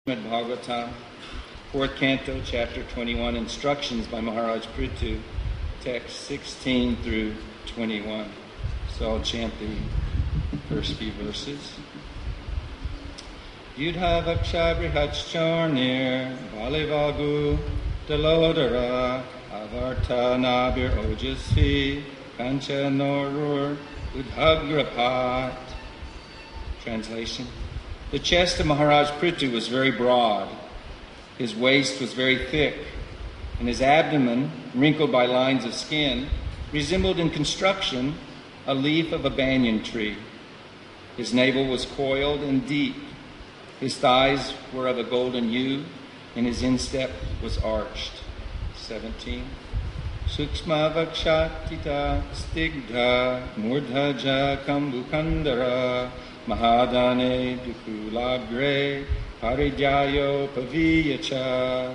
Srimad Bhagavatam, 4th Canto, Chapter 21, Instructions by Maharaj Prithu, text 16 through 21. So I'll chant the first few verses. Yudha Vaksha Brihatscharnir, Balivagu, Dalodara, Avarta Nabir Ojasvi, Kancha Norur, Udhagrapat. Translation. The chest of Maharaj Prithu was very broad, his waist was very thick, and his abdomen, wrinkled by lines of skin, resembled in construction a leaf of a banyan tree. His navel was coiled and deep, his thighs were of a golden hue, and his instep was arched. 17. Suksma vakshatita stigdha murdhaja kambukandara Mahadane dukulagre paridyayo paviyacha.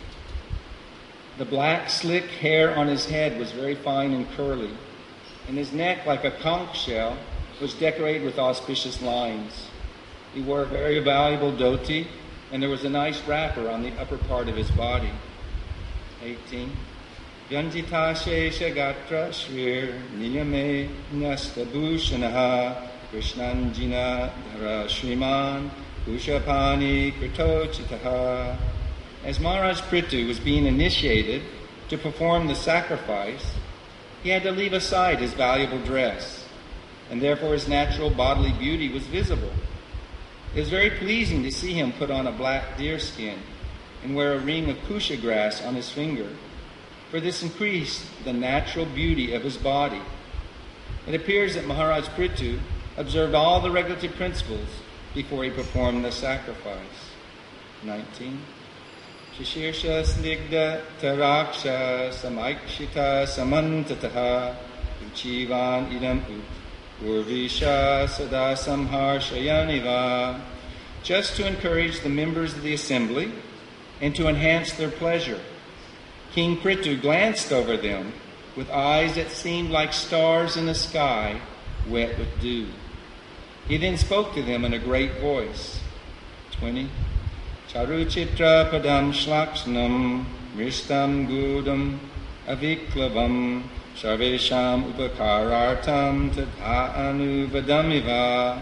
The black, slick hair on his head was very fine and curly, and his neck, like a conch shell, was decorated with auspicious lines. He wore a very valuable dhoti, and there was a nice wrapper on the upper part of his body. 18. Yanjita shesha gatra shrir niyame nastabhushanaha Krishnanjina Dhara Shriman Ushapani Kritochitaha. As Maharaj Prithu was being initiated to perform the sacrifice, he had to leave aside his valuable dress, and therefore his natural bodily beauty was visible. It was very pleasing to see him put on a black deerskin and wear a ring of kusha grass on his finger, for this increased the natural beauty of his body. It appears that Maharaj Prithu observed all the regulative principles before he performed the sacrifice. 19. Shishirsha snigda taraksha samaikshita samantataha uchivan idam urvisha sada samharshayaniva. Just to encourage the members of the assembly and to enhance their pleasure, King Prithu glanced over them with eyes that seemed like stars in the sky wet with dew. He then spoke to them in a great voice. 20. Charuchitra padam shlakshnam mristam gudam aviklavam sarvesham upakarartam tadha anuvadamiva.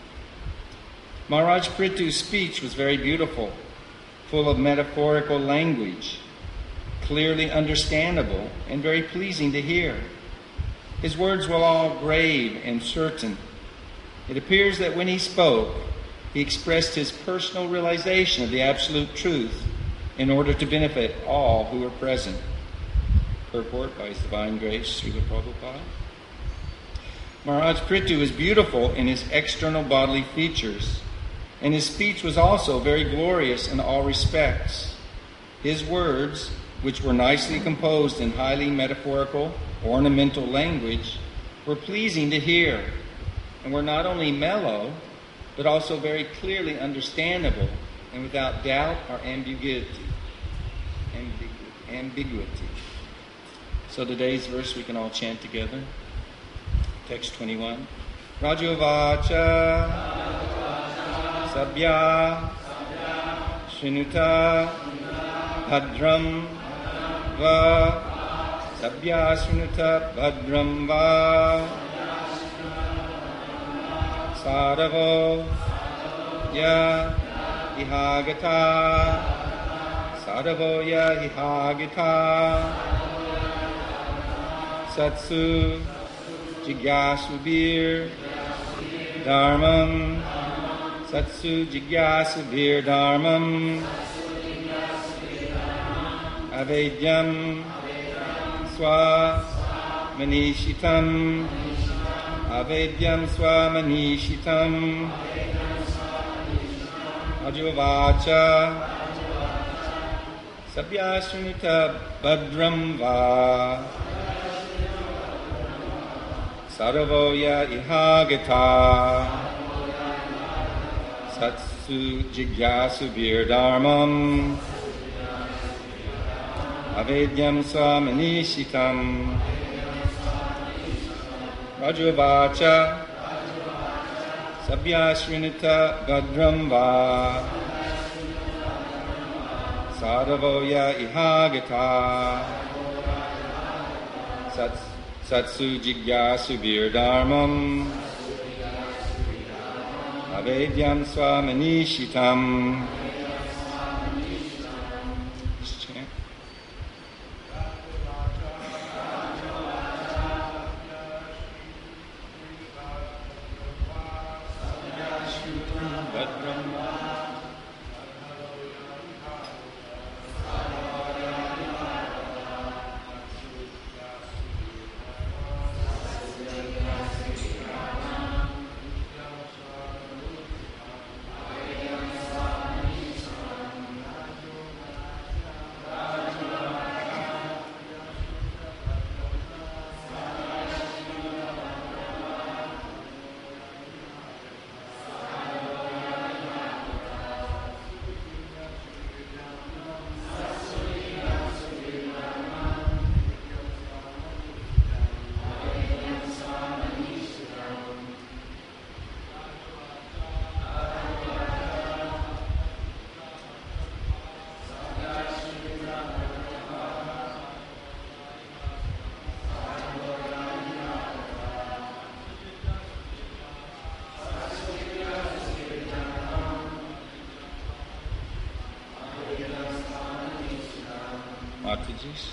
Maharaj Prithu's speech was very beautiful, full of metaphorical language, clearly understandable and very pleasing to hear. His words were all grave and certain. It appears that when he spoke, he expressed his personal realization of the absolute truth in order to benefit all who were present. Purport by His Divine Grace, Srila Prabhupada. Maharaj Prithu was beautiful in his external bodily features, and his speech was also very glorious in all respects. His words, which were nicely composed in highly metaphorical, ornamental language, were pleasing to hear, and were not only mellow, but also very clearly understandable and without doubt or ambiguity. So today's verse we can all chant together. Text 21. Rajuvacha Sabya Shrinuta Bhadram Va Sabya Shrinuta Bhadram Va Sadavo ya ihagata Sadavo ya ihagata Satsu jigyasubir dharmam Satsu jigyasubir dharmam Avedyam swa manishitam Avedyam swamanishitam Ajuvacha Sabhyashunita Bhadram Va Saravoya Ihagata Satsu Jigyasubir Dharmam Avedyam swamanishitam Rajavacha Sabya Shrinita Bhadram Va Sadavoya ihagata. Satsu jigyasu virdharmam. Avedyam swamanishitam. Mataji's.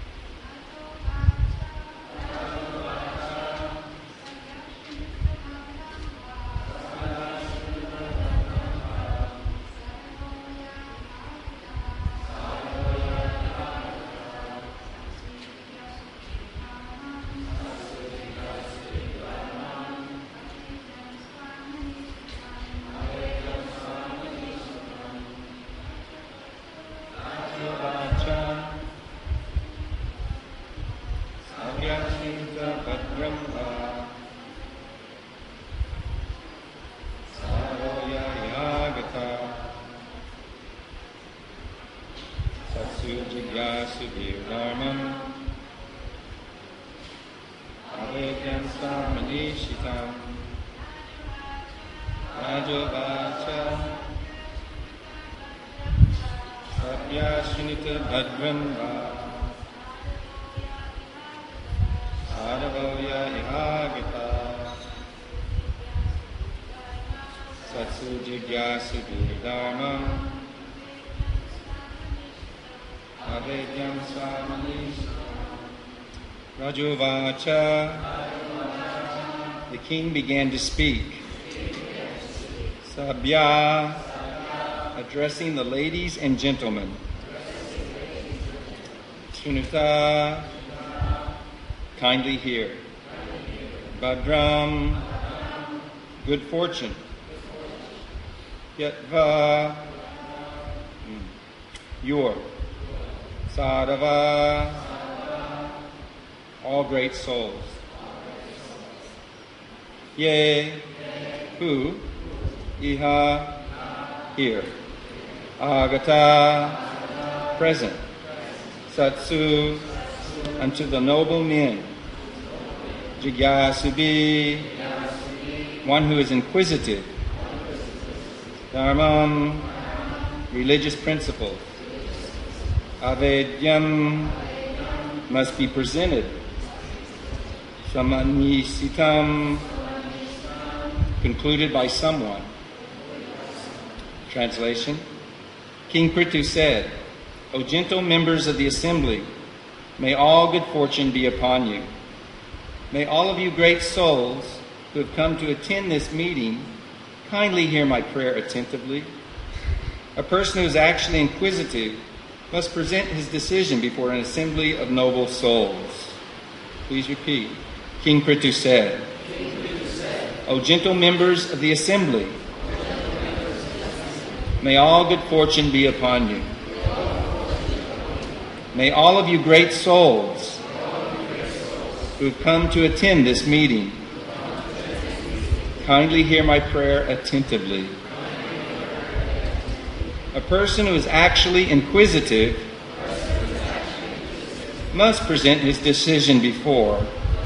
Rajuvacha. The king began to speak. Sabya, addressing the ladies and gentlemen. Sunuta, kindly hear. Bhadram, good fortune. Yatva, your. Sadava, all great souls. Ye, who, iha, here. Agata, present. Satsu, unto the noble men. Jigyasubi, one who is inquisitive. Dharmam, religious principles. Avedyam, must be presented. Samanisitam, concluded by someone. Translation. King Prithu said, O gentle members of the assembly, may all good fortune be upon you. May all of you great souls who have come to attend this meeting kindly hear my prayer attentively. A person who is actually inquisitive must present his decision before an assembly of noble souls. Please repeat. King Prithu said, O gentle members of the assembly, may all good fortune be upon you. May all of you great souls who have come to attend this meeting kindly hear my prayer attentively. A person who is actually inquisitive must present his decision before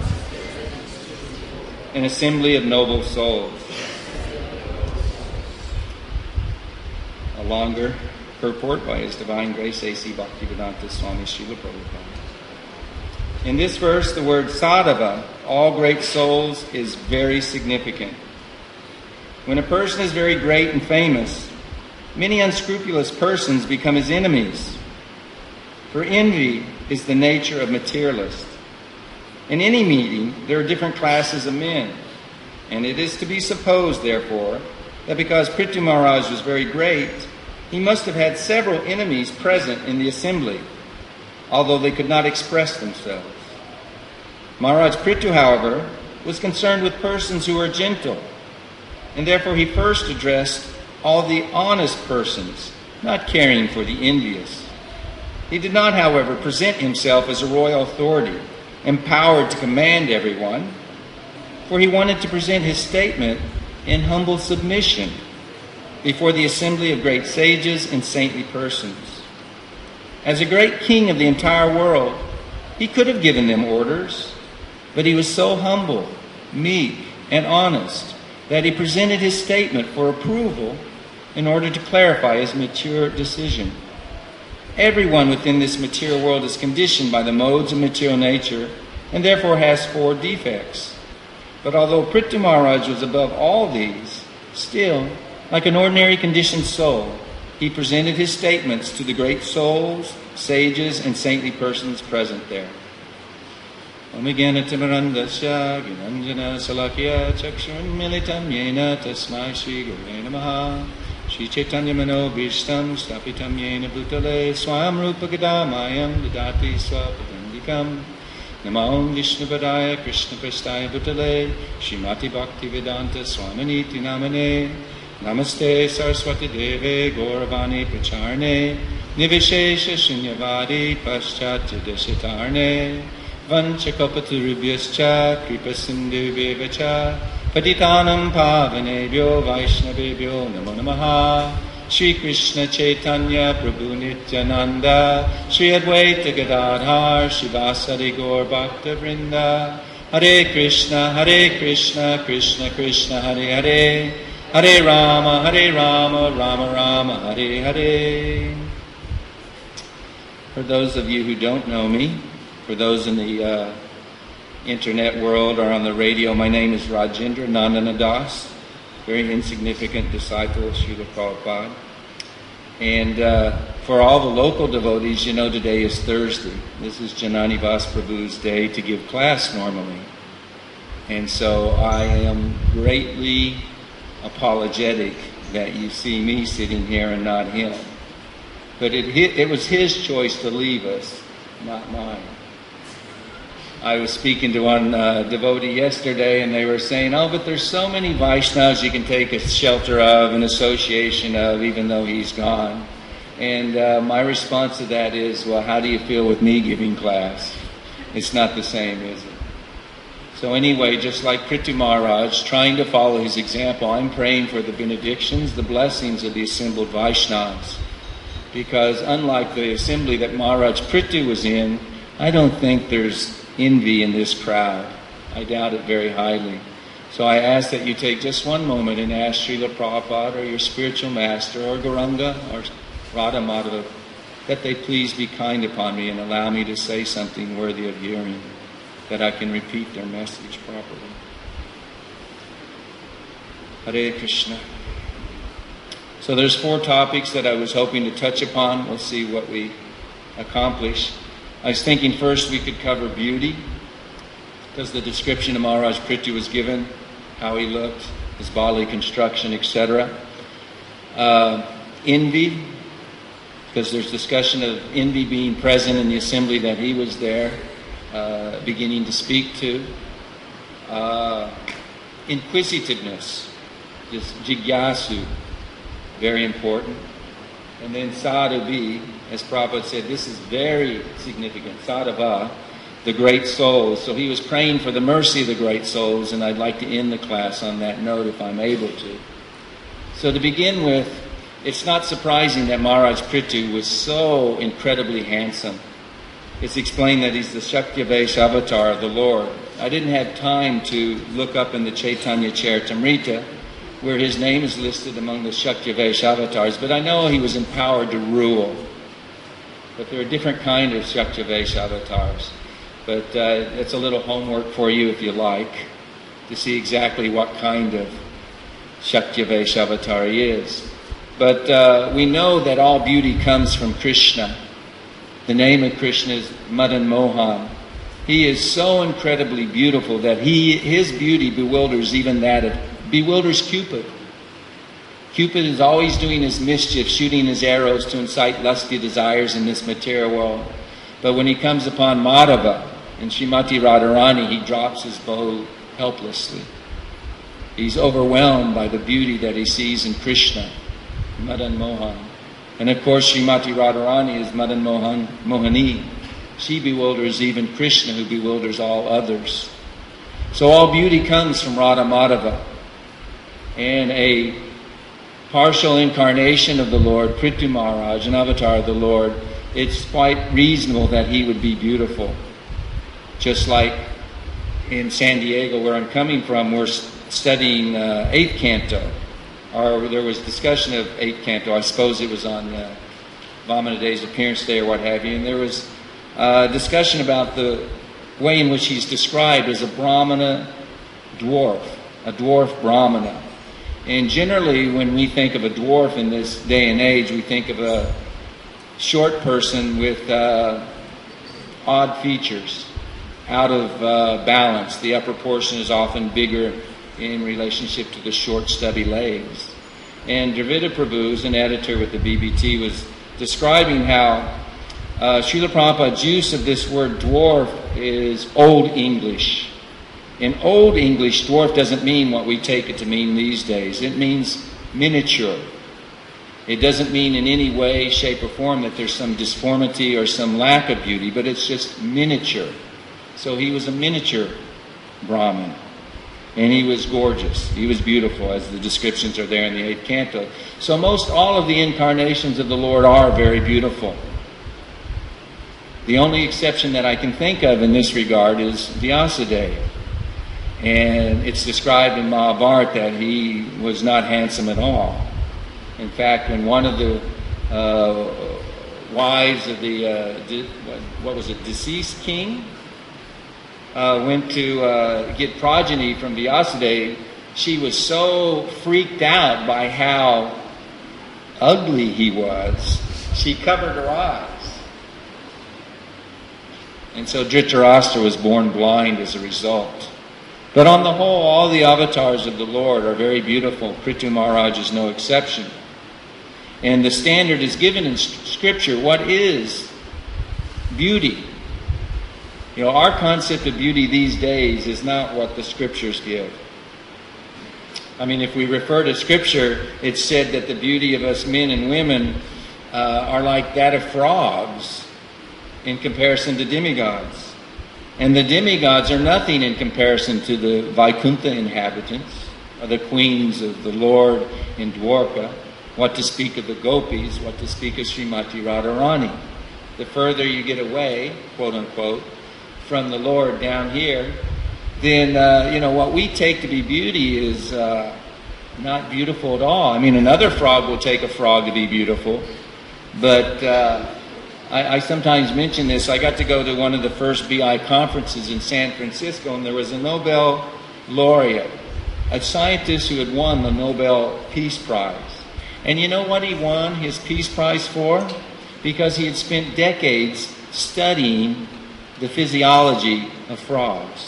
an assembly of noble souls. A longer purport by His Divine Grace A.C. Bhaktivedanta Swami Srila Prabhupada. In this verse, the word sadhava, all great souls, is very significant. When a person is very great and famous, many unscrupulous persons become his enemies. For envy is the nature of materialists. In any meeting, there are different classes of men, and it is to be supposed, therefore, that because Prithu Maharaj was very great, he must have had several enemies present in the assembly, although they could not express themselves. Maharaj Prithu, however, was concerned with persons who were gentle, and therefore he first addressed all the honest persons, not caring for the envious. He did not, however, present himself as a royal authority, empowered to command everyone, for he wanted to present his statement in humble submission before the assembly of great sages and saintly persons. As a great king of the entire world, he could have given them orders, but he was so humble, meek, and honest that he presented his statement for approval in order to clarify his mature decision. Everyone within this material world is conditioned by the modes of material nature and therefore has 4 defects. But although Prithu Maharaj was above all these, still, like an ordinary conditioned soul, he presented his statements to the great souls, sages, and saintly persons present there. Om Jnana-timirandasya Gyananjana Salakya Chakshurun Militam Yena Tasmai Shri Gurave Namaha Shri Chaitanya Mano Bhishtam Stapitam Yena Bhutale Swayam Rupa Gadamayam Dadati Swapadandikam Namo Vishnu Padaya Krishna Prestaya Bhutale Srimati Bhaktivedanta Swaminiti Namane Namaste Saraswati Deve Gauravani Pracharne Nivishesha Shunyavadi Paschatya Deshitarne Vanchakapaturubhyascha Kripasindhubhyevacha Patitanam Pavanebhyo Vaishnavebhyo Namo Namaha Shri Krishna Chaitanya Prabhu Nityananda Shri Advaita Gadadhar Shivasari Gaur Bhakta Vrinda Hare Krishna Krishna Krishna Hare Hare Hare Rama Rama Rama Hare Hare. For those of you who don't know me, for those in the internet world or on the radio, my name is Rajendra Nandana Das, very insignificant disciple of Srila Prabhupada. And for all the local devotees, you know today is Thursday. This is Janani Vas Prabhu's day to give class normally. And so I am greatly apologetic that you see me sitting here and not him. But it was his choice to leave us, not mine. I was speaking to one devotee yesterday, and they were saying, oh, but there's so many Vaishnavas you can take a shelter of, an association of, even though he's gone. And my response to that is, well, how do you feel with me giving class? It's not the same, is it? So anyway, just like Prithu Maharaj, trying to follow his example, I'm praying for the benedictions, the blessings of the assembled Vaishnavas. Because unlike the assembly that Maharaj Prithu was in, I don't think there's envy in this crowd. I doubt it very highly. So I ask that you take just one moment and ask Srila Prabhupada or your spiritual master or Gauranga or Radha Madhava that they please be kind upon me and allow me to say something worthy of hearing, that I can repeat their message properly. Hare Krishna. So there's 4 topics that I was hoping to touch upon. We'll see what we accomplish. I was thinking first we could cover beauty, because the description of Maharaj Prithu was given, how he looked, his bodily construction, etc. Envy, because there's discussion of envy being present in the assembly that he was there, beginning to speak to. Inquisitiveness, just jigyasu, very important. And then sadhavi, as Prabhupada said, this is very significant. Sadhava, the great souls. So he was praying for the mercy of the great souls, and I'd like to end the class on that note if I'm able to. So to begin with, it's not surprising that Maharaj Prithu was so incredibly handsome. It's explained that he's the Shakyavesh avatar of the Lord. I didn't have time to look up in the Chaitanya Charitamrita, where his name is listed among the Shakyavesh avatars, but I know he was empowered to rule. But there are different kinds of Shakyavesh avatars. But it's a little homework for you, if you like, to see exactly what kind of Shakyavesh avatar he is. But we know that all beauty comes from Krishna. The name of Krishna is Madan Mohan. He is so incredibly beautiful that his beauty bewilders bewilders Cupid. Cupid is always doing his mischief, shooting his arrows to incite lusty desires in this material world. But when he comes upon Madhava and Srimati Radharani, he drops his bow helplessly. He's overwhelmed by the beauty that he sees in Krishna, Madan Mohan. And of course, Srimati Radharani is Madan Mohani. She bewilders even Krishna, who bewilders all others. So all beauty comes from Radha Madhava. And a partial incarnation of the Lord, Prithu Maharaj, an avatar of the Lord, it's quite reasonable that he would be beautiful. Just like in San Diego, where I'm coming from, we're studying 8th Canto. Or there was discussion of 8th Canto. I suppose it was on Vamana Day's appearance day or what have you. And there was discussion about the way in which he's described as a Brahmana dwarf, a dwarf Brahmana. And generally, when we think of a dwarf in this day and age, we think of a short person with odd features, out of balance. The upper portion is often bigger in relationship to the short, stubby legs. And Dravida Prabhu, who's an editor with the BBT, was describing how Srila Prabhupada's use of this word dwarf is Old English. In Old English, dwarf doesn't mean what we take it to mean these days. It means miniature. It doesn't mean in any way, shape, or form that there's some disformity or some lack of beauty, but it's just miniature. So he was a miniature Brahmin. And he was gorgeous. He was beautiful, as the descriptions are there in the 8th Canto. So most all of the incarnations of the Lord are very beautiful. The only exception that I can think of in this regard is Vyasadeva. And it's described in Mahabharata that he was not handsome at all. In fact, when one of the wives of the, deceased king, went to get progeny from Vyasadeva, she was so freaked out by how ugly he was, she covered her eyes. And so Dhritarashtra was born blind as a result. But on the whole, all the avatars of the Lord are very beautiful. Prithu Maharaj is no exception. And the standard is given in Scripture. What is beauty? You know, our concept of beauty these days is not what the Scriptures give. I mean, if we refer to Scripture, it's said that the beauty of us men and women are like that of frogs in comparison to demigods. And the demigods are nothing in comparison to the Vaikuntha inhabitants, or the queens of the Lord in Dwarka. What to speak of the gopis, what to speak of Srimati Radharani. The further you get away, quote unquote, from the Lord down here, then, what we take to be beauty is not beautiful at all. I mean, another frog will take a frog to be beautiful, but I sometimes mention this. I got to go to one of the first BI conferences in San Francisco, and there was a Nobel laureate, a scientist who had won the Nobel Peace Prize. And you know what he won his Peace Prize for? Because he had spent decades studying the physiology of frogs.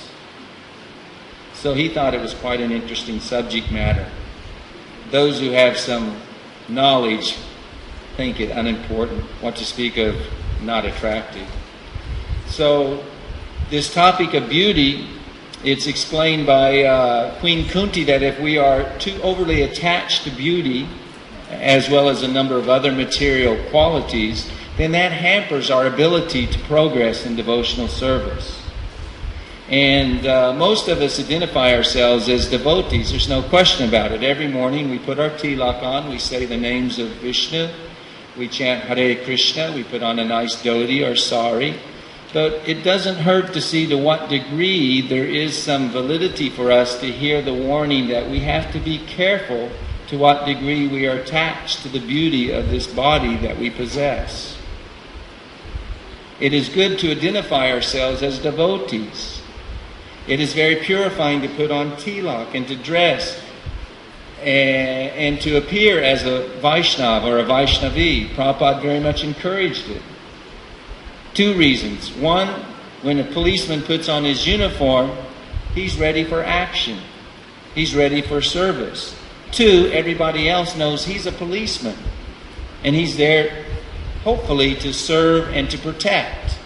So he thought it was quite an interesting subject matter. Those who have some knowledge think it unimportant, what to speak of not attractive. So this topic of beauty, it's explained by Queen Kunti that if we are too overly attached to beauty, as well as a number of other material qualities, then that hampers our ability to progress in devotional service. And most of us identify ourselves as devotees. There's no question about it. Every morning we put our tilak on, we say the names of Vishnu, we chant Hare Krishna, we put on a nice dhoti or sari, But it doesn't hurt to see to what degree there is some validity for us to hear the warning that we have to be careful to what degree we are attached to the beauty of this body that we possess. It is good to identify ourselves as devotees. It is very purifying to put on tilak and to dress and to appear as a Vaishnava or a Vaishnavi. Prabhupada very much encouraged it. 2 reasons. 1, when a policeman puts on his uniform, he's ready for action. He's ready for service. 2, everybody else knows he's a policeman. And he's there, hopefully, to serve and to protect.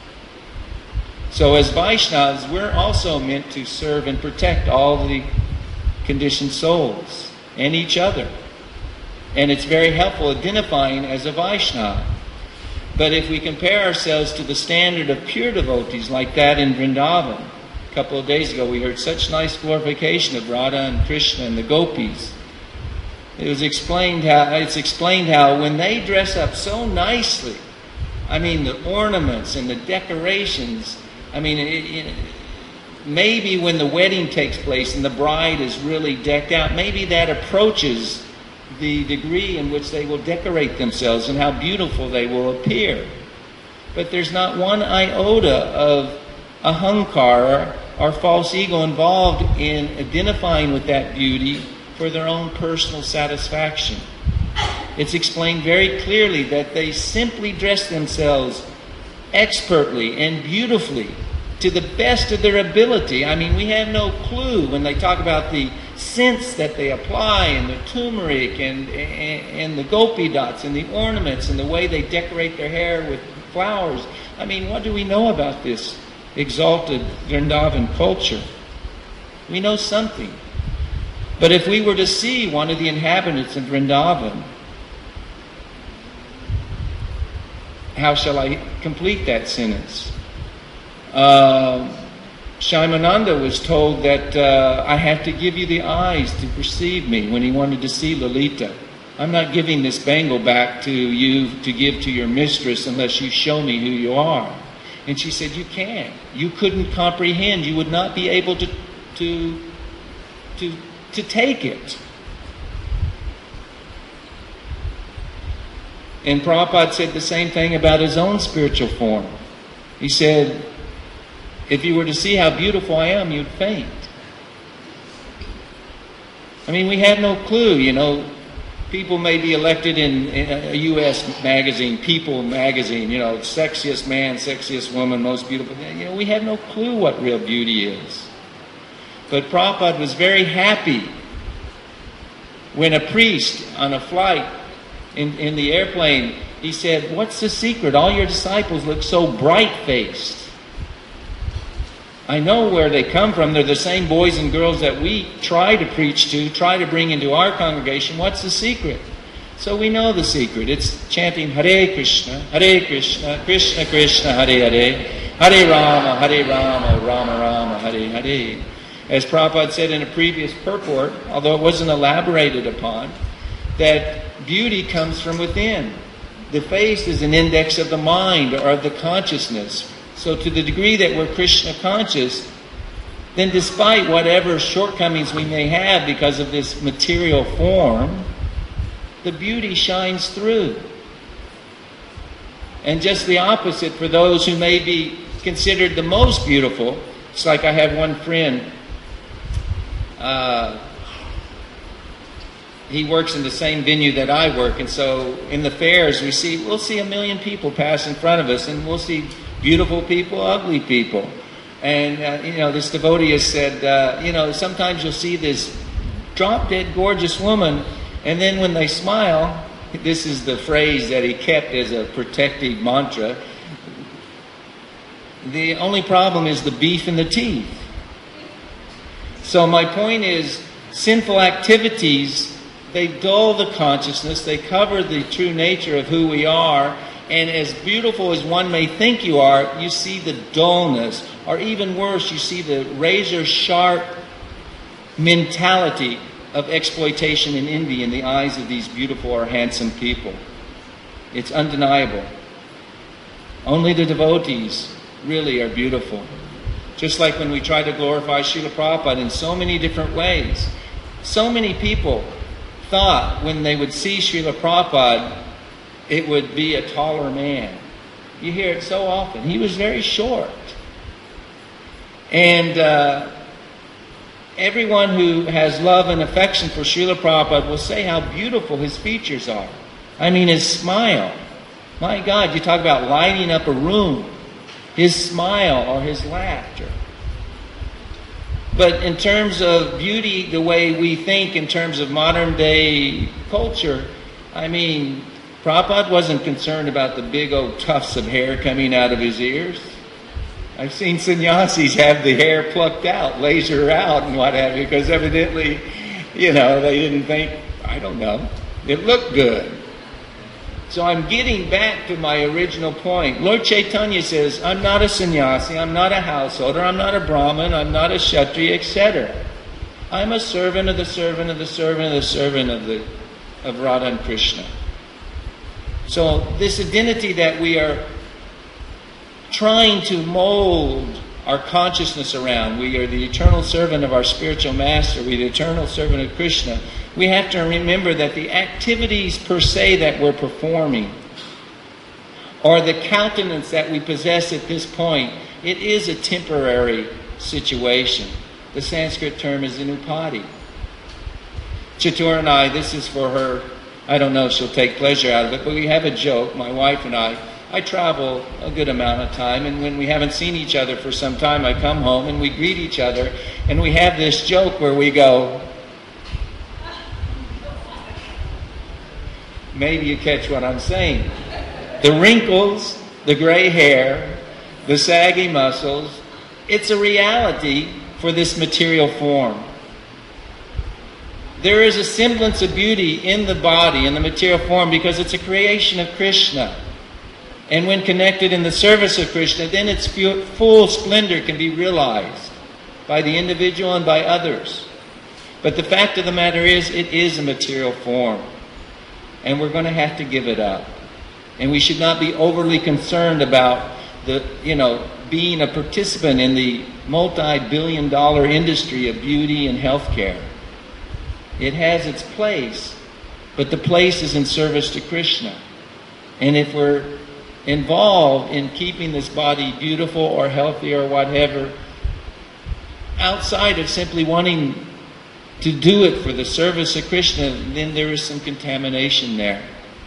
So as Vaishnavas, we're also meant to serve and protect all the conditioned souls and each other. And it's very helpful identifying as a Vaishnava. But if we compare ourselves to the standard of pure devotees like that in Vrindavan, a couple of days ago we heard such nice glorification of Radha and Krishna and the gopis. It's explained how when they dress up so nicely, I mean the ornaments and the decorations, I mean maybe when the wedding takes place and the bride is really decked out, maybe that approaches the degree in which they will decorate themselves and how beautiful they will appear. But there's not one iota of ahankara or false ego involved in identifying with that beauty for their own personal satisfaction. It's explained very clearly that they simply dress themselves expertly and beautifully to the best of their ability. I mean, we have no clue when they talk about the scents that they apply and the turmeric and the gopi dots and the ornaments and the way they decorate their hair with flowers. I mean, what do we know about this exalted Vrindavan culture? We know something. But if we were to see one of the inhabitants of Vrindavan, how shall I complete that sentence? Shaimananda was told that I have to give you the eyes to perceive me when he wanted to see Lalita. I'm not giving this bangle back to you to give to your mistress unless you show me who you are. And she said, you can't. You couldn't comprehend. You would not be able to take it. And Prabhupada said the same thing about his own spiritual form. He said, if you were to see how beautiful I am, you'd faint. I mean, we have no clue, you know. People may be elected in a U.S. magazine, People magazine, you know, sexiest man, sexiest woman, most beautiful. You know, we have no clue what real beauty is. But Prabhupada was very happy when a priest on a flight in the airplane, he said, what's the secret? All your disciples look so bright-faced. I know where they come from. They're the same boys and girls that we try to preach to, try to bring into our congregation. What's the secret? So we know the secret. It's chanting Hare Krishna, Krishna Krishna, Hare Hare, Hare Rama, Rama Rama, Hare Hare. As Prabhupada said in a previous purport, although it wasn't elaborated upon, that beauty comes from within. The face is an index of the mind or of the consciousness. So to the degree that we're Krishna conscious, then despite whatever shortcomings we may have because of this material form, the beauty shines through. And just the opposite for those who may be considered the most beautiful. It's like I have one friend, he works in the same venue that I work, and so in the fairs we'll see 1 million people pass in front of us, and we'll see beautiful people, ugly people. And, this devotee has said, sometimes you'll see this drop-dead gorgeous woman, and then when they smile, this is the phrase that he kept as a protective mantra, the only problem is the beef in the teeth. So my point is, sinful activities, they dull the consciousness, they cover the true nature of who we are, and as beautiful as one may think you are, you see the dullness, or even worse, you see the razor-sharp mentality of exploitation and envy in the eyes of these beautiful or handsome people. It's undeniable. Only the devotees really are beautiful. Just like when we try to glorify Srila Prabhupada in so many different ways. So many people thought when they would see Srila Prabhupada, it would be a taller man. You hear it so often. He was very short. And everyone who has love and affection for Srila Prabhupada will say how beautiful his features are. I mean, his smile. My God, you talk about lighting up a room. His smile or his laughter. But in terms of beauty, the way we think in terms of modern day culture, I mean, Prabhupada wasn't concerned about the big old tufts of hair coming out of his ears. I've seen sannyasis have the hair plucked out, laser out and what have you, because evidently, they didn't think, I don't know, it looked good. So I'm getting back to my original point. Lord Chaitanya says, I'm not a sannyasi, I'm not a householder, I'm not a Brahmin, I'm not a Kshatriya, etc. I'm a servant of the servant of the servant of the servant of Radha and Krishna. So this identity that we are trying to mold our consciousness around, we are the eternal servant of our spiritual master, we are the eternal servant of Krishna. We have to remember that the activities per se that we're performing, or the countenance that we possess at this point, it is a temporary situation. The Sanskrit term is an upadi. Chatur and I, this is for her, I don't know if she'll take pleasure out of it, but we have a joke, my wife and I travel a good amount of time, and when we haven't seen each other for some time, I come home and we greet each other, and we have this joke where we go, maybe you catch what I'm saying. The wrinkles, the gray hair, the saggy muscles, it's a reality for this material form. There is a semblance of beauty in the body, in the material form, because it's a creation of Krishna. And when connected in the service of Krishna, then its full splendor can be realized by the individual and by others. But the fact of the matter is, it is a material form. And we're going to have to give it up. And we should not be overly concerned about being a participant in the multi-billion-dollar industry of beauty and healthcare. It has its place, but the place is in service to Krishna. And if we're involved in keeping this body beautiful or healthy or whatever, outside of simply wanting to do it for the service of Krishna, then there is some contamination there.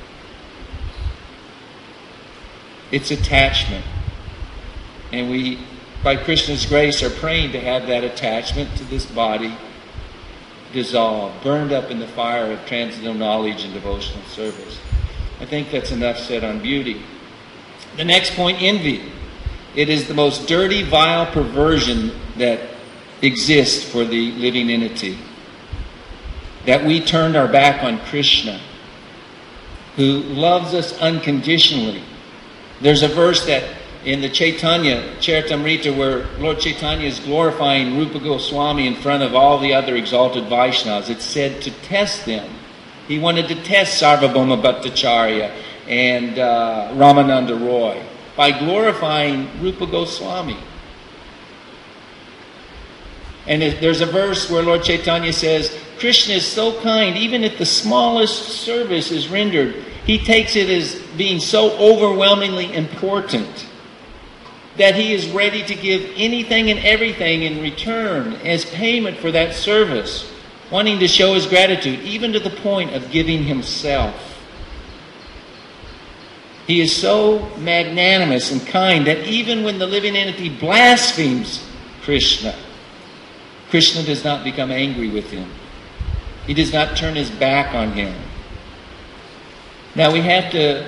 It's attachment. And we, by Krishna's grace, are praying to have that attachment to this body dissolved, burned up in the fire of transcendental knowledge and devotional service. I think that's enough said on beauty. The next point, envy. It is the most dirty, vile perversion that exists for the living entity. That we turned our back on Krishna, who loves us unconditionally. There's a verse that in the Chaitanya Charitamrita where Lord Chaitanya is glorifying Rupa Goswami in front of all the other exalted Vaishnavas. It's said to test them. He wanted to test Sarvabhauma Bhattacharya and Ramananda Roy by glorifying Rupa Goswami. And there's a verse where Lord Chaitanya says, Krishna is so kind, even if the smallest service is rendered, he takes it as being so overwhelmingly important that he is ready to give anything and everything in return as payment for that service, wanting to show his gratitude, even to the point of giving himself. He is so magnanimous and kind that even when the living entity blasphemes Krishna, Krishna does not become angry with him. He does not turn his back on him. Now we have to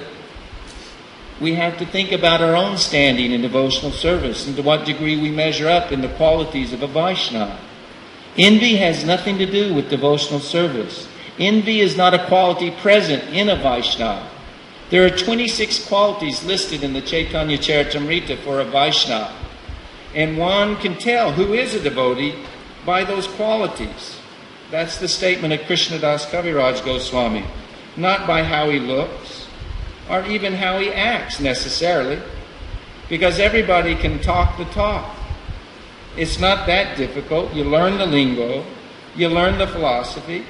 think about our own standing in devotional service and to what degree we measure up in the qualities of a Vaishnava. Envy has nothing to do with devotional service. Envy is not a quality present in a Vaishnava. There are 26 qualities listed in the Chaitanya Charitamrita for a Vaishnava. And one can tell who is a devotee by those qualities. That's the statement of Krishnadas Kaviraj Goswami. Not by how he looks, or even how he acts necessarily. because everybody can talk the talk. It's not that difficult. You learn the lingo, you learn the philosophy.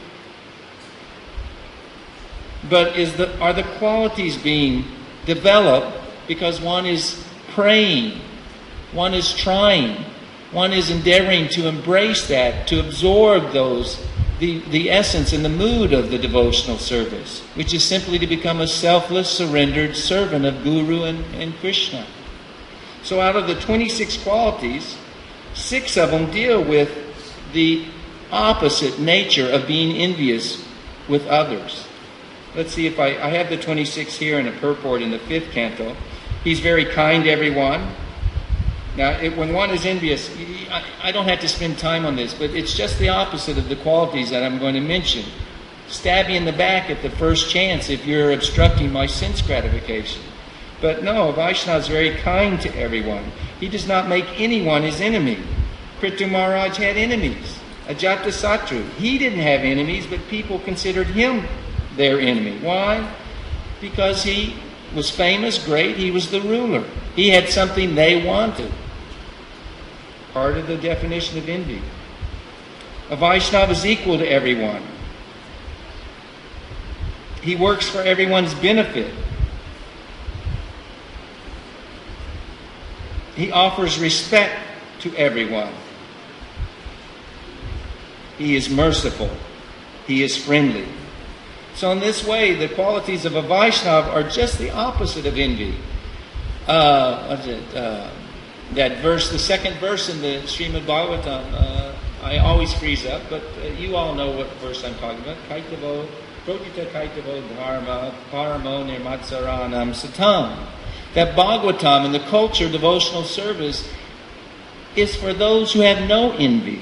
But are the qualities being developed because one is praying, one is trying, one is endeavoring to embrace that, to absorb the essence and the mood of the devotional service, which is simply to become a selfless, surrendered servant of Guru and Krishna. So out of the 26 qualities, 6 of them deal with the opposite nature of being envious with others. Let's see if I have the 26 here in a purport in the 5th canto. He's very kind to everyone. Now, when one is envious, I don't have to spend time on this, but it's just the opposite of the qualities that I'm going to mention. Stab you in the back at the first chance if you're obstructing my sense gratification. But no, Vaishnava is very kind to everyone. He does not make anyone his enemy. Prithu Maharaj had enemies. Ajatasattu, he didn't have enemies, but people considered him their enemy. Why? Because he was famous, great, he was the ruler. He had something they wanted. Part of the definition of envy. A Vaishnava is equal to everyone. He works for everyone's benefit. He offers respect to everyone. He is merciful. He is friendly. So in this way, the qualities of a Vaishnava are just the opposite of envy. That verse, the second verse in the Srimad Bhagavatam, I always freeze up, but you all know what verse I'm talking about. Kaitavo, Prodita Kaitavo Dharma, Paramo Nirmatsaranam Satam. That Bhagavatam in the culture devotional service is for those who have no envy.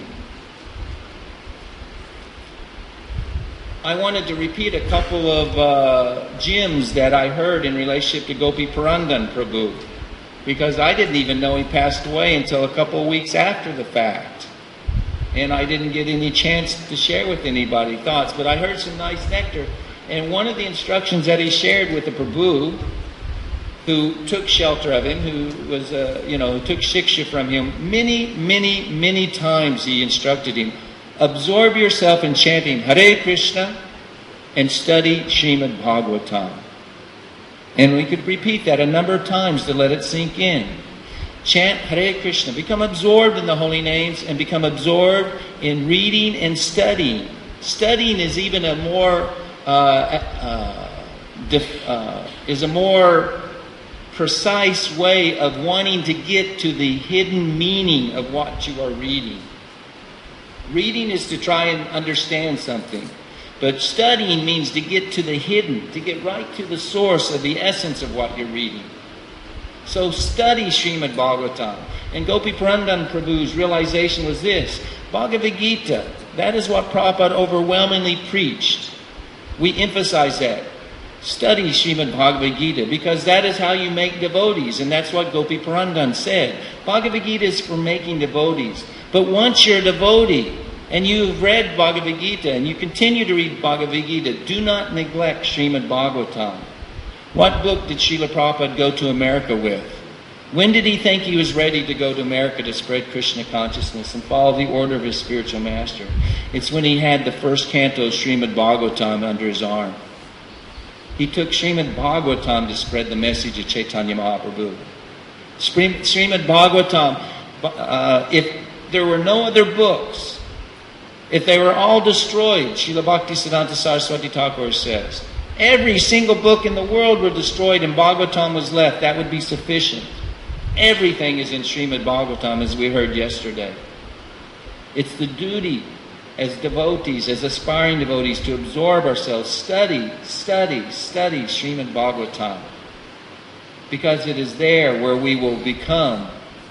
I wanted to repeat a couple of gems that I heard in relationship to Gopi Purandan Prabhu, because I didn't even know he passed away until a couple of weeks after the fact. And I didn't get any chance to share with anybody thoughts, but I heard some nice nectar. And one of the instructions that he shared with the Prabhu, who took shelter of him, who was, took shiksha from him, many times he instructed him, absorb yourself in chanting Hare Krishna and study Srimad Bhagavatam. And we could repeat that a number of times to let it sink in. Chant Hare Krishna. Become absorbed in the holy names and become absorbed in reading and studying. Studying is even a more precise way of wanting to get to the hidden meaning of what you are reading. Reading is to try and understand something. But studying means to get to the hidden, to get right to the source of the essence of what you're reading. So study Srimad Bhagavatam. And Gopi Purandan Prabhu's realization was this: Bhagavad Gita, that is what Prabhupada overwhelmingly preached. We emphasize that. Study Srimad Bhagavad Gita, because that is how you make devotees, and that's what Gopi Purandan said. Bhagavad Gita is for making devotees. But once you're a devotee, and you've read Bhagavad Gita, and you continue to read Bhagavad Gita, do not neglect Srimad Bhagavatam. What book did Srila Prabhupada go to America with? When did he think he was ready to go to America to spread Krishna consciousness and follow the order of his spiritual master? It's when he had the first canto of Srimad Bhagavatam under his arm. He took Srimad Bhagavatam to spread the message of Chaitanya Mahaprabhu. Srimad Bhagavatam, if there were no other books, if they were all destroyed, Srila Bhaktisiddhanta Saraswati Thakur says, every single book in the world were destroyed and Bhagavatam was left, that would be sufficient. Everything is in Srimad Bhagavatam, as we heard yesterday. It's the duty as devotees, as aspiring devotees, to absorb ourselves, study Srimad Bhagavatam. Because it is there where we will become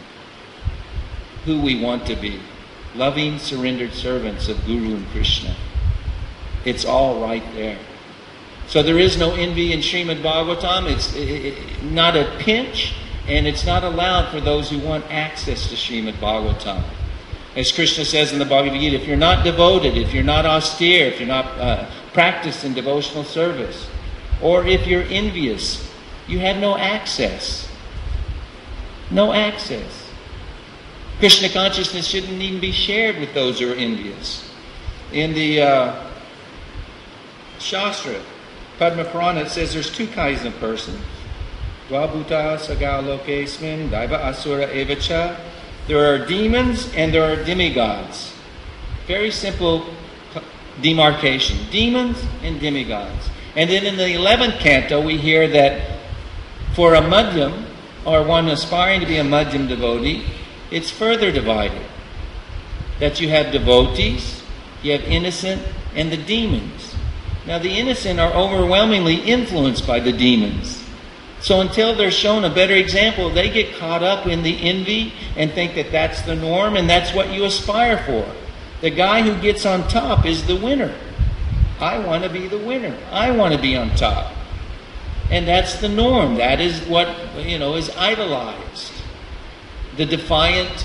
who we want to be. Loving, surrendered servants of Guru and Krishna. It's all right there. So there is no envy in Srimad Bhagavatam. It's not a pinch, and it's not allowed for those who want access to Srimad Bhagavatam. As Krishna says in the Bhagavad Gita, if you're not devoted, if you're not austere, if you're not practiced in devotional service, or if you're envious, you have no access. No access. Krishna consciousness shouldn't even be shared with those who are envious. In the Shastra, Padma Purana, it says there's two kinds of persons. Dvabhuta sagalokesmin daiva asura evacha. There are demons and there are demigods. Very simple demarcation. Demons and demigods. And then in the 11th canto we hear that for a madhyam, or one aspiring to be a madhyam devotee, it's further divided. That you have devotees, you have innocent, and the demons. Now the innocent are overwhelmingly influenced by the demons. So until they're shown a better example, they get caught up in the envy and think that that's the norm and that's what you aspire for. The guy who gets on top is the winner. I want to be the winner. I want to be on top. And that's the norm. That is what, is idolized. The defiant,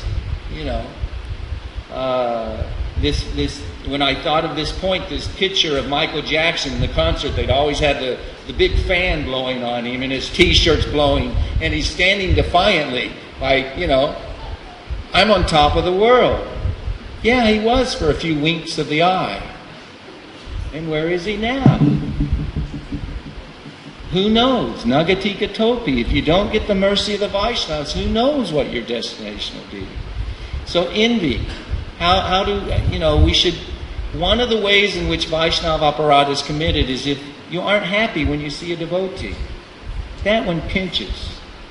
this when I thought of this point, this picture of Michael Jackson in the concert, they'd always had the big fan blowing on him and his t-shirt's blowing, and he's standing defiantly like, I'm on top of the world. Yeah, he was for a few winks of the eye. And where is he now? Who knows? Nagatika topi. If you don't get the mercy of the Vaishnavas, who knows what your destination will be? So envy. How do, we should, one of the ways in which Vaishnava aparadha is committed is if you aren't happy when you see a devotee. That one pinches.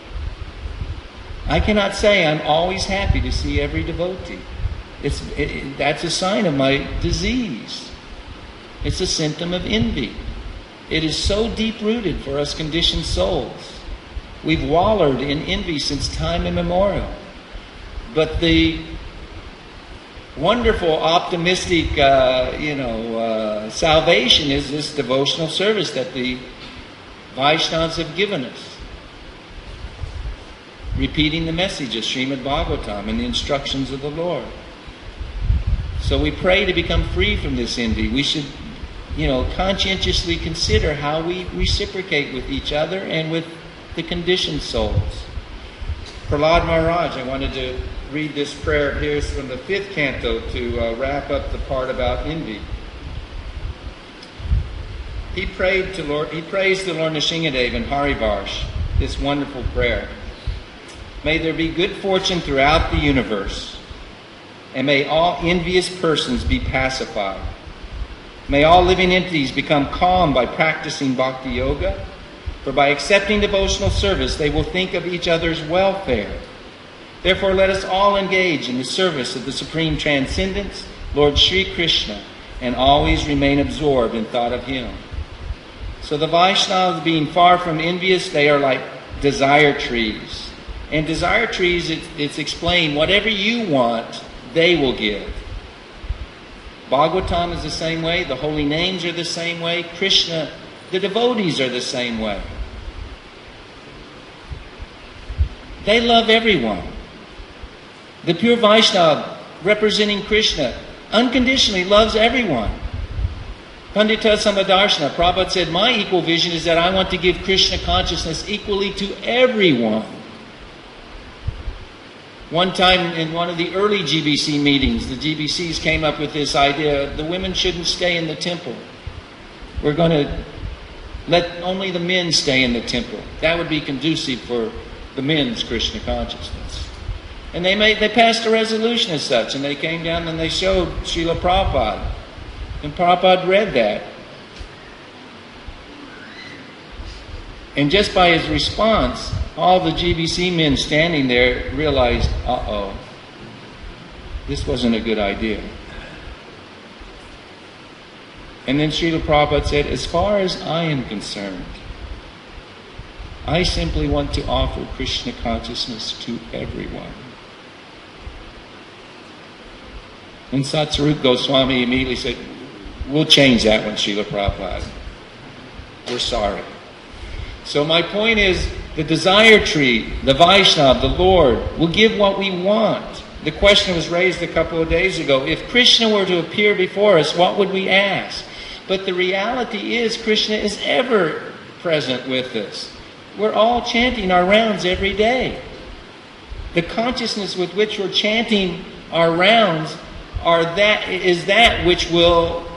I cannot say I'm always happy to see every devotee. That's a sign of my disease. It's a symptom of envy. It is so deep-rooted for us conditioned souls. We've wallowed in envy since time immemorial. But the wonderful, optimistic, salvation is this devotional service that the Vaishnavas have given us. Repeating the message of Srimad Bhagavatam and the instructions of the Lord. So we pray to become free from this envy. We should, conscientiously consider how we reciprocate with each other and with the conditioned souls. Prahlad Maharaj, I wanted to read this prayer here from the 5th canto to wrap up the part about envy. He praised the Lord Nrsimhadev in Harivarsh, this wonderful prayer. May there be good fortune throughout the universe, and may all envious persons be pacified. May all living entities become calm by practicing bhakti yoga, for by accepting devotional service they will think of each other's welfare. Therefore let us all engage in the service of the Supreme Transcendence, Lord Sri Krishna, and always remain absorbed in thought of Him. So the Vaishnavas, being far from envious, they are like desire trees. And desire trees, it's explained, whatever you want, they will give. Bhagavatam is the same way. The holy names are the same way. Krishna, the devotees are the same way. They love everyone. The pure Vaishnava, representing Krishna, unconditionally loves everyone. Pandita Samadarshana, Prabhupada said, my equal vision is that I want to give Krishna consciousness equally to everyone. One time in one of the early GBC meetings, the GBCs came up with this idea, the women shouldn't stay in the temple. We're going to let only the men stay in the temple. That would be conducive for the men's Krishna consciousness. And they passed a resolution as such, and they came down and they showed Srila Prabhupada. And Prabhupada read that. And just by his response, all the GBC men standing there realized, this wasn't a good idea. And then Srila Prabhupada said, as far as I am concerned, I simply want to offer Krishna consciousness to everyone. And Satsarup Goswami immediately said, we'll change that one, Srila Prabhupada. We're sorry. So my point is, the desire tree, the Vaishnava, the Lord, will give what we want. The question was raised a couple of days ago. If Krishna were to appear before us, what would we ask? But the reality is, Krishna is ever present with us. We're all chanting our rounds every day. The consciousness with which we're chanting our rounds is that which will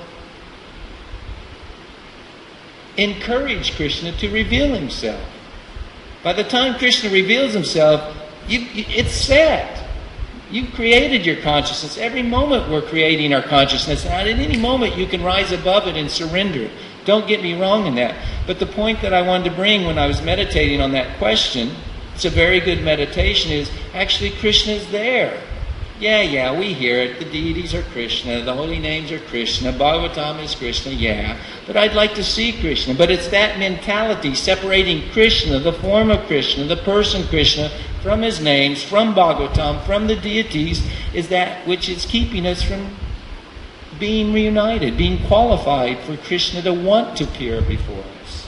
encourage Krishna to reveal himself. By the time Krishna reveals himself, it's set. You've created your consciousness. Every moment we're creating our consciousness. And at any moment you can rise above it and surrender. Don't get me wrong in that. But the point that I wanted to bring when I was meditating on that question, it's a very good meditation, is actually Krishna's there. Yeah, we hear it. The deities are Krishna. The holy names are Krishna. Bhagavatam is Krishna, yeah. But I'd like to see Krishna. But it's that mentality separating Krishna, the form of Krishna, the person Krishna, from his names, from Bhagavatam, from the deities, is that which is keeping us from being reunited, being qualified for Krishna to want to appear before us.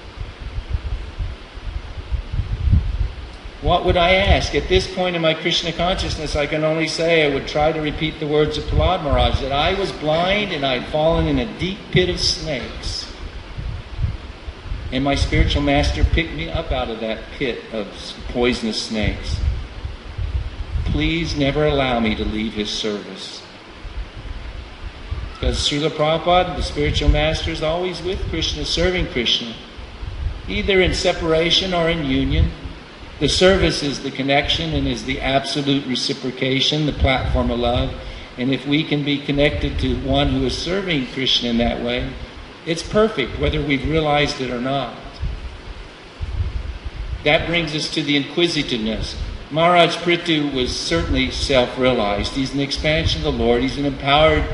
What would I ask? At this point in my Krishna consciousness, I can only say I would try to repeat the words of Prahlad Maharaj, that I was blind and I'd fallen in a deep pit of snakes. And my spiritual master picked me up out of that pit of poisonous snakes. Please never allow me to leave his service. Because Srila Prabhupada, the spiritual master, is always with Krishna, serving Krishna, either in separation or in union. The service is the connection and is the absolute reciprocation, the platform of love. And if we can be connected to one who is serving Krishna in that way, it's perfect, whether we've realized it or not. That brings us to the inquisitiveness. Maharaj Prithu was certainly self-realized. He's an expansion of the Lord. He's empowered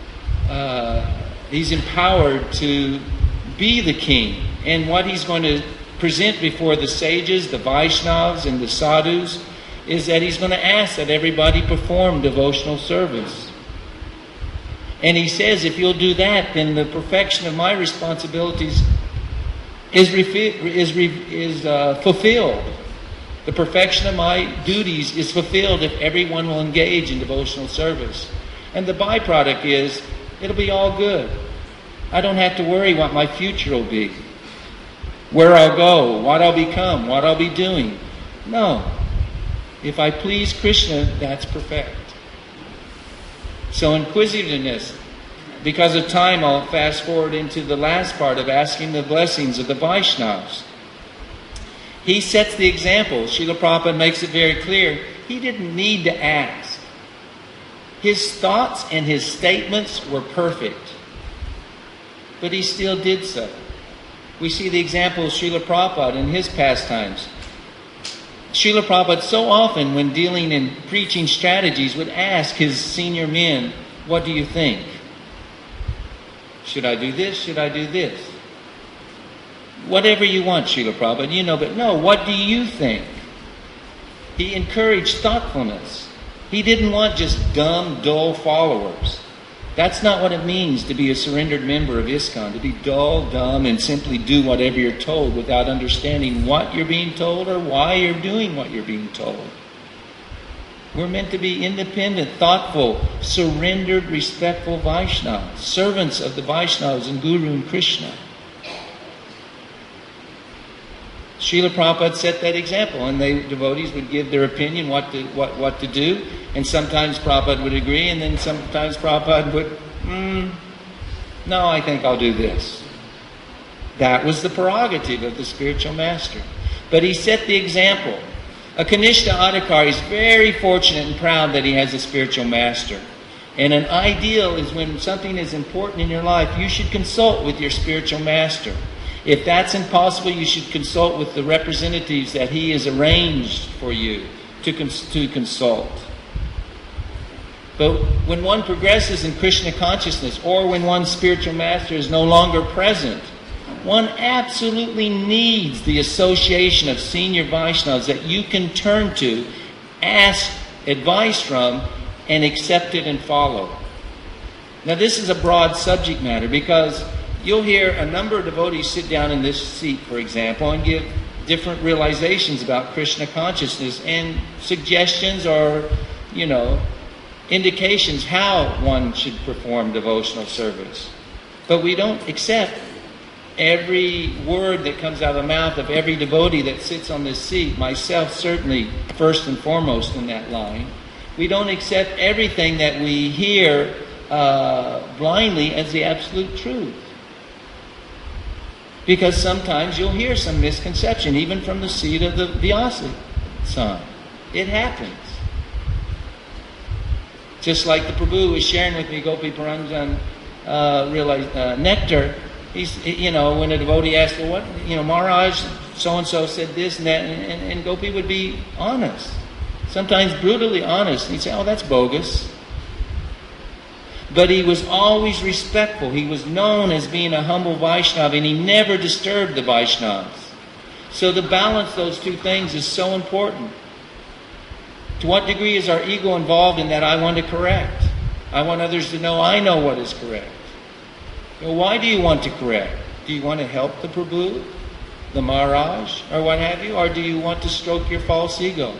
to be the king. And what he's going to present before the sages, the Vaishnavas, and the sadhus is that he's going to ask that everybody perform devotional service. And he says, if you'll do that, then the perfection of my responsibilities is fulfilled. The perfection of my duties is fulfilled if everyone will engage in devotional service. And the byproduct is, it'll be all good. I don't have to worry what my future will be, where I'll go, what I'll become, what I'll be doing. No. If I please Krishna, that's perfect. So inquisitiveness. Because of time, I'll fast forward into the last part of asking the blessings of the Vaishnavas. He sets the example. Srila Prabhupada makes it very clear. He didn't need to ask. His thoughts and his statements were perfect. But he still did so. We see the example of Srila Prabhupada in his pastimes. Srila Prabhupada so often, when dealing in preaching strategies, would ask his senior men, what do you think? Should I do this? Should I do this? Whatever you want, Srila Prabhupada, but no, what do you think? He encouraged thoughtfulness. He didn't want just dumb, dull followers. That's not what it means to be a surrendered member of ISKCON, to be dull, dumb, and simply do whatever you're told without understanding what you're being told or why you're doing what you're being told. We're meant to be independent, thoughtful, surrendered, respectful Vaishnavas, servants of the Vaishnavas and Guru and Krishna. Srila Prabhupada set that example, and the devotees would give their opinion what to do, and sometimes Prabhupada would agree, and then sometimes Prabhupada would, no, I think I'll do this. That was the prerogative of the spiritual master. But he set the example. A Kanishta Adhikari is very fortunate and proud that he has a spiritual master. And an ideal is when something is important in your life, you should consult with your spiritual master. If that's impossible, you should consult with the representatives that he has arranged for you to consult. But when one progresses in Krishna consciousness, or when one's spiritual master is no longer present, one absolutely needs the association of senior Vaishnavas that you can turn to, ask advice from, and accept it and follow. Now this is a broad subject matter, because you'll hear a number of devotees sit down in this seat, for example, and give different realizations about Krishna consciousness and suggestions or, indications how one should perform devotional service. But we don't accept every word that comes out of the mouth of every devotee that sits on this seat, myself certainly first and foremost in that line. We don't accept everything that we hear blindly as the absolute truth. Because sometimes you'll hear some misconception, even from the seat of the Vyasa-san. It happens. Just like the Prabhu was sharing with me, Gopi Paranjan realized nectar. He's, when a devotee asked, well, what, Maharaj, so-and-so said this and that, and Gopi would be honest. Sometimes brutally honest. And he'd say, oh, that's bogus. But he was always respectful. He was known as being a humble Vaishnava, and he never disturbed the Vaishnavas. So to balance those two things is so important. To what degree is our ego involved in that I want to correct? I want others to know I know what is correct. Well, why do you want to correct? Do you want to help the Prabhu, the Maharaj, or what have you? Or do you want to stroke your false ego?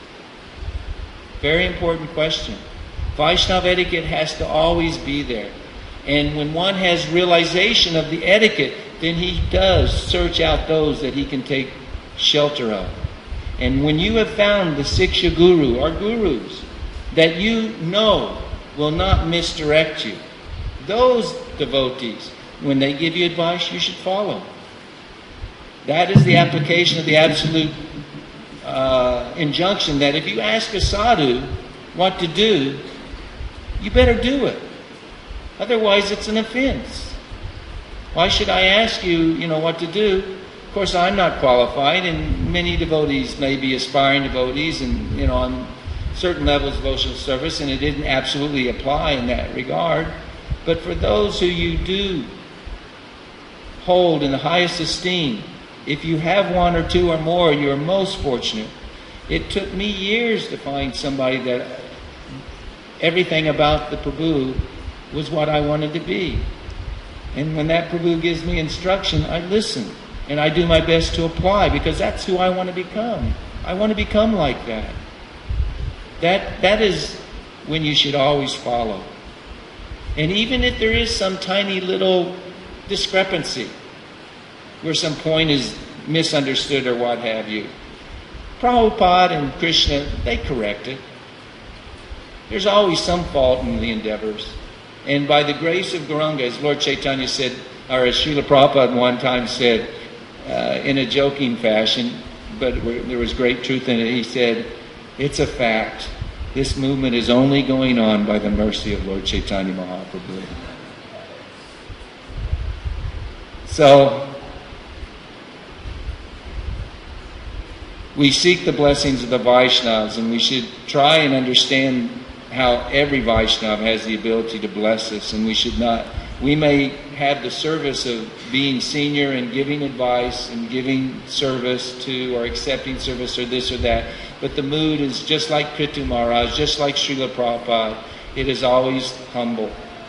Very important question. Vaishnava etiquette has to always be there. And when one has realization of the etiquette, then he does search out those that he can take shelter of. And when you have found the Siksha Guru or gurus that you know will not misdirect you, those devotees, when they give you advice, you should follow. That is the application of the absolute injunction that if you ask a sadhu what to do, you better do it. Otherwise, it's an offense. Why should I ask you, what to do? Of course, I'm not qualified, and many devotees may be aspiring devotees and, on certain levels of devotional service, and it didn't absolutely apply in that regard. But for those who you do hold in the highest esteem, if you have one or two or more, you're most fortunate. It took me years to find somebody that everything about the Prabhu was what I wanted to be. And when that Prabhu gives me instruction, I listen. And I do my best to apply, because that's who I want to become. I want to become like that. That is when you should always follow. And even if there is some tiny little discrepancy, where some point is misunderstood or what have you, Prabhupada and Krishna, they correct it. There's always some fault in the endeavors. And by the grace of Gauranga, as Lord Chaitanya said, or as Srila Prabhupada one time said, in a joking fashion, but there was great truth in it, he said, it's a fact. This movement is only going on by the mercy of Lord Chaitanya Mahaprabhu. So, we seek the blessings of the Vaishnavas, and we should try and understand how every Vaishnava has the ability to bless us, and we may have the service of being senior and giving advice and giving service to, or accepting service or this or that, but the mood is just like Kritu Maharaj, just like Srila Prabhupada. It is always humble.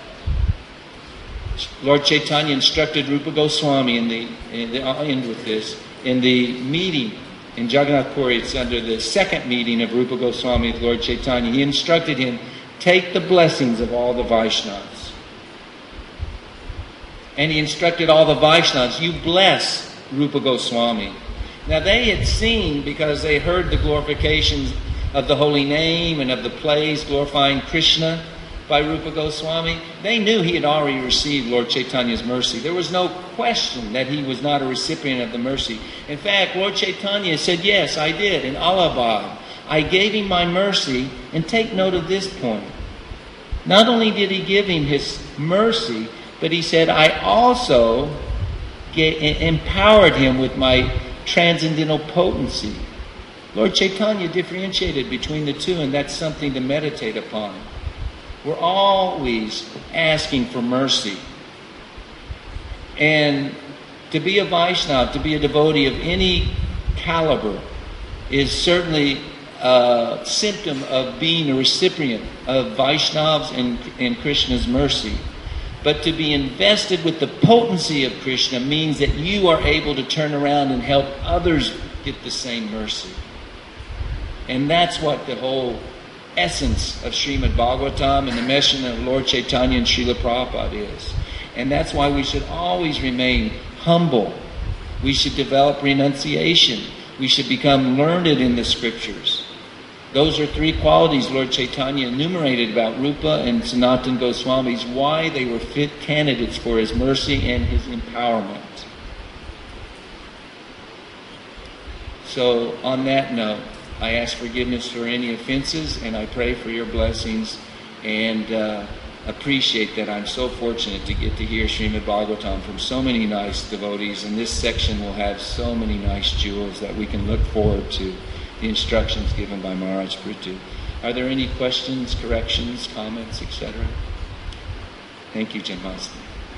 Lord Chaitanya instructed Rupa Goswami I'll end with this, in the meeting in Jagannath Puri. It's under the second meeting of Rupa Goswami with Lord Chaitanya. He instructed him, take the blessings of all the Vaishnavas. And he instructed all the Vaishnavas, you bless Rupa Goswami. Now they had seen, because they heard the glorifications of the holy name and of the plays glorifying Krishna by Rupa Goswami, they knew he had already received Lord Chaitanya's mercy. There was no question that he was not a recipient of the mercy. In fact, Lord Chaitanya said, yes, I did, in Allahabad. I gave him my mercy, and take note of this point. Not only did he give him his mercy, but he said, I also empowered him with my transcendental potency. Lord Chaitanya differentiated between the two, and that's something to meditate upon. We're always asking for mercy. And to be a Vaishnava, to be a devotee of any caliber, is certainly a symptom of being a recipient of Vaishnavas and Krishna's mercy. But to be invested with the potency of Krishna means that you are able to turn around and help others get the same mercy. And that's what the whole essence of Srimad Bhagavatam and the mission of Lord Chaitanya and Srila Prabhupada is. And that's why we should always remain humble. We should develop renunciation. We should become learned in the scriptures. Those are three qualities Lord Chaitanya enumerated about Rupa and Sanatana Goswamis, why they were fit candidates for his mercy and his empowerment. So on that note, I ask forgiveness for any offenses, and I pray for your blessings, and appreciate that I'm so fortunate to get to hear Srimad Bhagavatam from so many nice devotees, and this section will have so many nice jewels that we can look forward to the instructions given by Maharaj Prithu. Are there any questions, corrections, comments, etc.? Thank you, Janmashtami.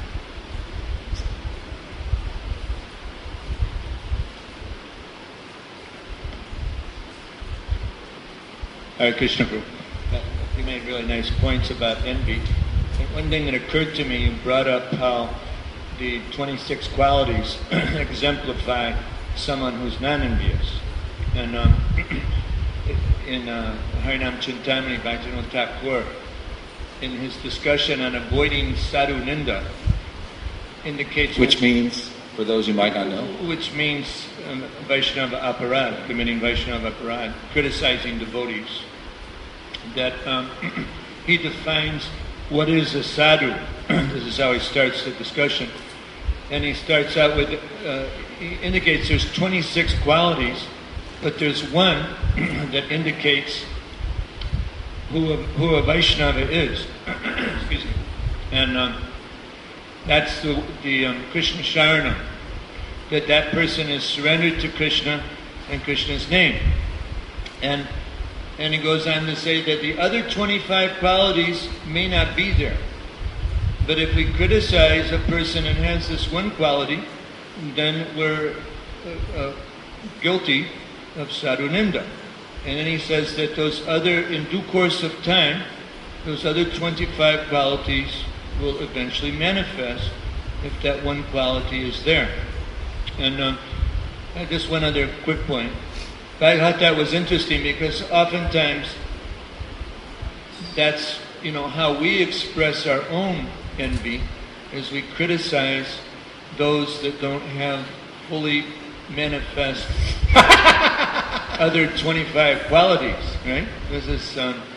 Hare Krishna Guru. You made really nice points about envy. And one thing that occurred to me, you brought up how the 26 qualities exemplify someone who's non-envious. And in Harinam Chintamani, Bhaktivinoda Thakur, in his discussion on avoiding sadhu ninda, indicates... Which means, for those who might not know? Which means Vaishnava aparad, committing Vaishnava aparad, criticizing devotees. That he defines what is a sadhu. This is how he starts the discussion. And he starts out with, he indicates there's 26 qualities, but there's one that indicates who a Vaishnava is. Excuse me. And that's the Krishna Sharanam. That person is surrendered to Krishna and Krishna's name. And he goes on to say that the other 25 qualities may not be there. But if we criticize a person and has this one quality, then we're guilty of sadhu ninda. And then he says that those other, in due course of time, those other 25 qualities will eventually manifest if that one quality is there. And just one other quick point. I thought that was interesting because oftentimes that's, how we express our own envy is we criticize those that don't have fully manifest other 25 qualities, right? This is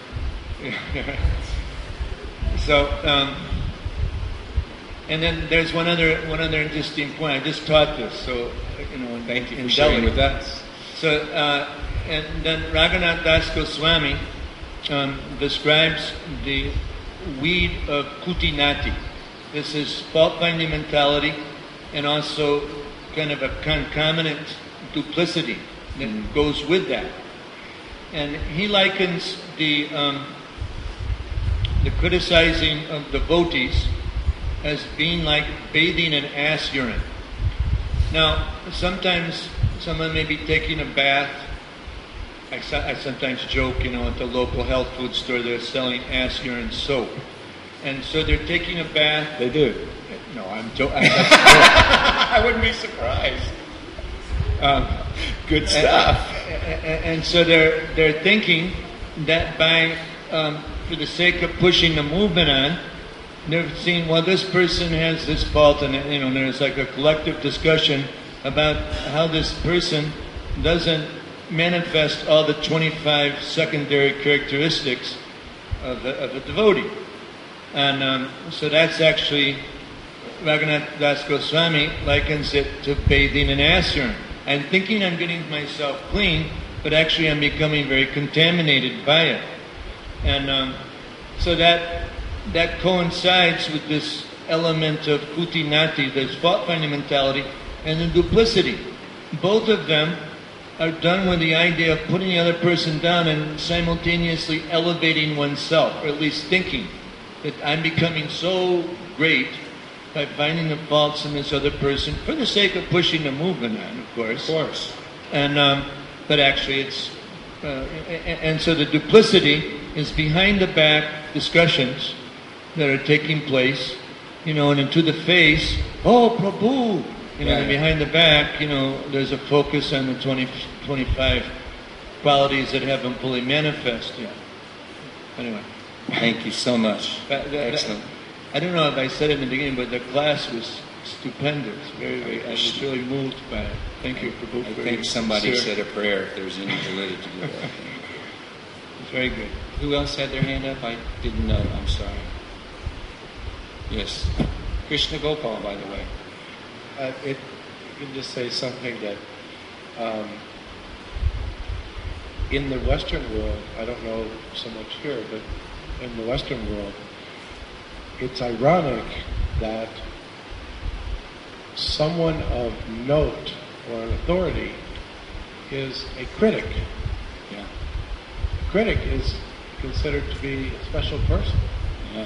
and then there's one other interesting point. I just taught this, so thank you for sharing with us. So and then Raghunath Das Goswami describes the weed of kutinati. This is fault-finding mentality and also kind of a concomitant duplicity that goes with that. And he likens the criticizing of devotees as being like bathing in ass urine. Now, sometimes someone may be taking a bath. I sometimes joke, at the local health food store they're selling ass urine soap. And so they're taking a bath. They do. No, I'm joking. I wouldn't be surprised. Good stuff. And so they're thinking that by, for the sake of pushing the movement on, they're seeing, well, this person has this fault, and there's like a collective discussion about how this person doesn't manifest all the 25 secondary characteristics of a devotee. And so that's actually, Raghunath Das Goswami likens it to bathing in ass urine. I'm thinking I'm getting myself clean, but actually I'm becoming very contaminated by it. And so that coincides with this element of kutinati, this fault-finding mentality, and the duplicity. Both of them are done with the idea of putting the other person down and simultaneously elevating oneself, or at least thinking that I'm becoming so great by finding the faults in this other person for the sake of pushing the movement on, of course. Of course. And but actually it's and so the duplicity is behind the back discussions that are taking place, and into the face, oh Prabhu, and behind the back, there's a focus on the 25 qualities that haven't fully manifested. Anyway. Thank you so much. Excellent. I don't know if I said it in the beginning, but the class was stupendous. Very, very. I was really moved by it. Thank you, Prabhu. I think somebody said a prayer if there's any validity to that. It's very good. Who else had their hand up? I didn't know. I'm sorry. Yes. Krishna Gopal, by the way. You can just say something that in the Western world, I don't know so much here, but in the Western world, it's ironic that someone of note or an authority is a critic. Yeah. A critic is considered to be a special person. Yeah.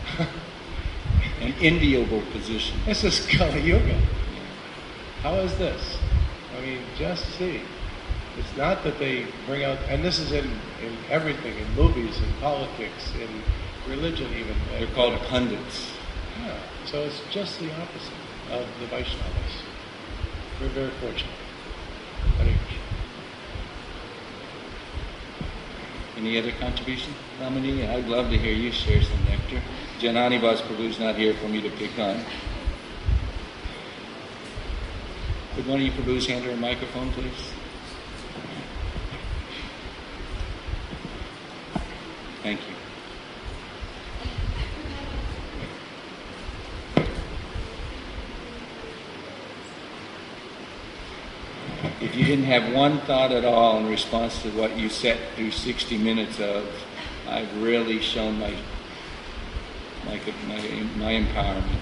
An enviable position. This is Kali Yuga. How is this? I mean, just see. It's not that they bring out, and this is in everything, in movies, in politics, in religion even. They're called pundits. Yeah, so it's just the opposite of the Vaishnavas. We're very fortunate. Hare Krishna. Any other contribution? Ramani, I'd love to hear you share some nectar. Janani Bas Prabhu's not here for me to pick on. Would one of you Prabhus hand her a microphone, please? Thank you. If you didn't have one thought at all in response to what you sat through 60 minutes of, I've really shown my empowerment.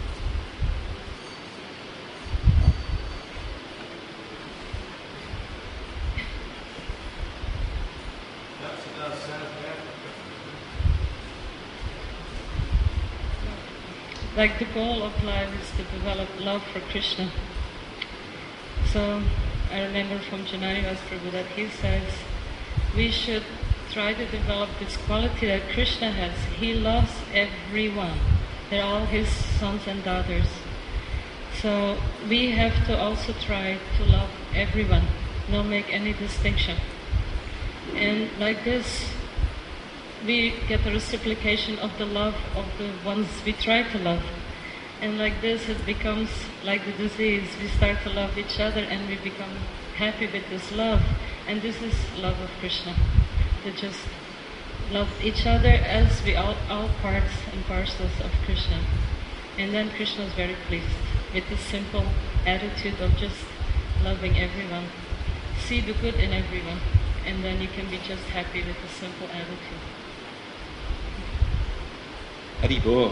Like the goal of life is to develop love for Krishna. So I remember from Janani Vas Prabhu that he says we should try to develop this quality that Krishna has. He loves everyone. They're all his sons and daughters. So we have to also try to love everyone, not make any distinction. And like this, we get the reciprocation of the love of the ones we try to love. And like this, it becomes like the disease. We start to love each other and we become happy with this love. And this is love of Krishna. To just love each other as we all parts and parcels of Krishna. And then Krishna is very pleased with this simple attitude of just loving everyone. See the good in everyone. And then you can be just happy with a simple attitude. Haribol.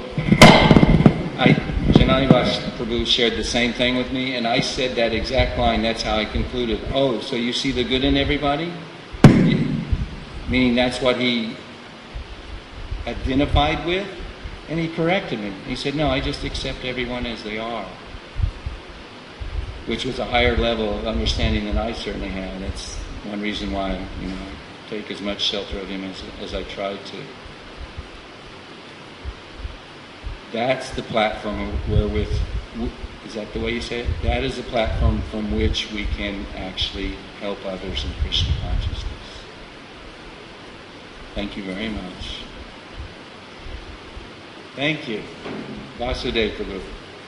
Janani Vas Prabhu shared the same thing with me, and I said that exact line. That's how I concluded. Oh, so you see the good in everybody? Meaning that's what he identified with? And he corrected me. He said, no, I just accept everyone as they are. Which was a higher level of understanding than I certainly had. That's one reason why, I take as much shelter of him as I tried to. That's the platform wherewith, is that the way you say it? That is the platform from which we can actually help others in Krishna consciousness. Thank you very much. Thank you. Vasudev Prabhu.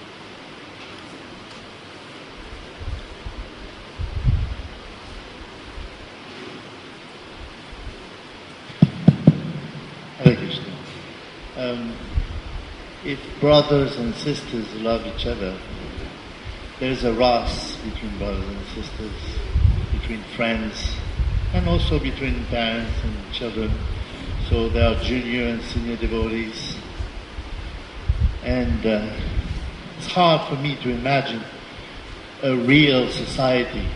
Hare Krishna. If brothers and sisters love each other, there is a ras between brothers and sisters, between friends, and also between parents and children. So there are junior and senior devotees. And it's hard for me to imagine a real society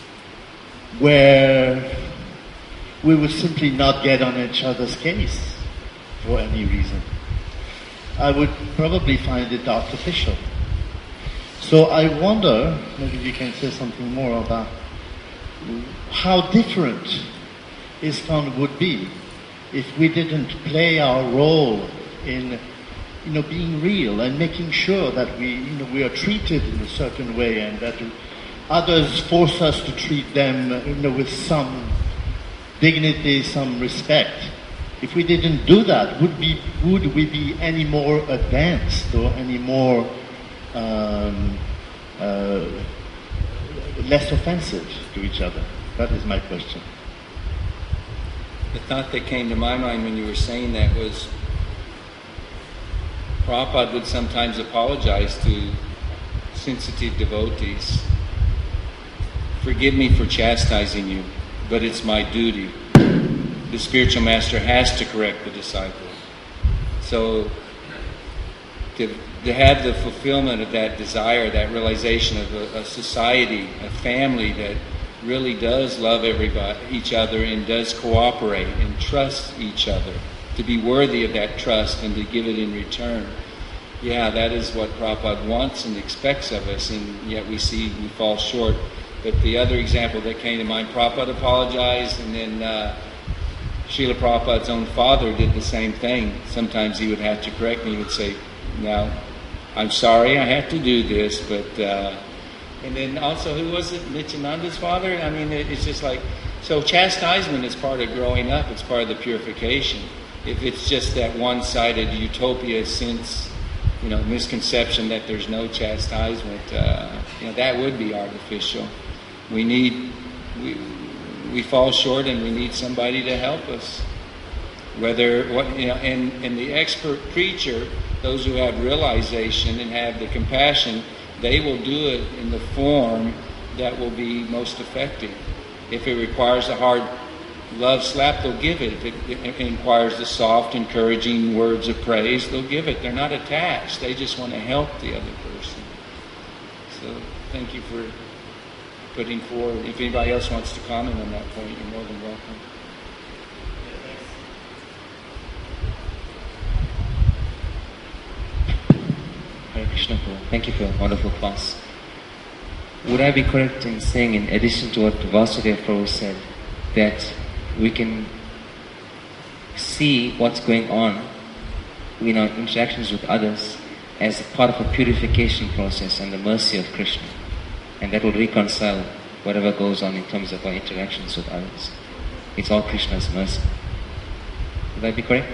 where we would simply not get on each other's case for any reason. I would probably find it artificial. So I wonder, maybe you can say something more about how different ISKCON would be if we didn't play our role in, being real and making sure that we are treated in a certain way and that others force us to treat them, with some dignity, some respect. If we didn't do that, would we be any more advanced or any more um, less offensive to each other? That is my question. The thought that came to my mind when you were saying that was Prabhupada would sometimes apologize to sensitive devotees. Forgive me for chastising you, but it's my duty. The spiritual master has to correct the disciple. So to have the fulfillment of that desire, that realization of a society, a family that really does love everybody, each other, and does cooperate and trust each other, to be worthy of that trust and to give it in return. Yeah, that is what Prabhupada wants and expects of us, and yet we fall short. But the other example that came to mind, Prabhupada apologized, and then Srila Prabhupada's own father did the same thing. Sometimes he would have to correct me. He would say, "Now, I'm sorry I have to do this," but... and then also, who was it? Nityananda's father? I mean, it's just like... So chastisement is part of growing up. It's part of the purification. If it's just that one-sided utopia sense, misconception that there's no chastisement, that would be artificial. We fall short, and we need somebody to help us. And the expert preacher, those who have realization and have the compassion, they will do it in the form that will be most effective. If it requires a hard love slap, they'll give it. If it requires the soft, encouraging words of praise, they'll give it. They're not attached. They just want to help the other person. So thank you for putting forward. If anybody else wants to comment on that point, you're more than welcome. Hare Krishna. Thank you for a wonderful class. Would I be correct in saying, in addition to what Vasudeva Prabhu said, that we can see what's going on in our interactions with others as part of a purification process and the mercy of Krishna, and that will reconcile whatever goes on in terms of our interactions with others? It's all Krishna's mercy. Would that be correct?